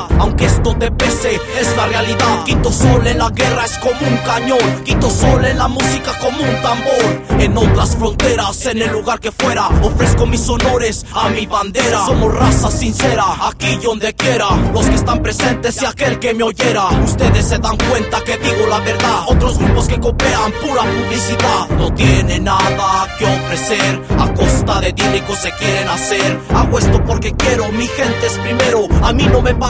calidad. Aunque esto te pese, es la realidad. Quito Sol en la guerra es como un cañón. Quito Sol en la música como un tambor. En otras fronteras, en el lugar que fuera, ofrezco mis honores a mi bandera. Somos raza sincera, aquí y donde quiera. Los que están presentes y aquel que me oyera. Ustedes se dan cuenta que digo la verdad. Otros grupos que copian pura publicidad. No tienen nada que ofrecer, a costa de dínicos se quieren hacer. Hago esto porque quiero, mi gente es primero. A mí no me pagan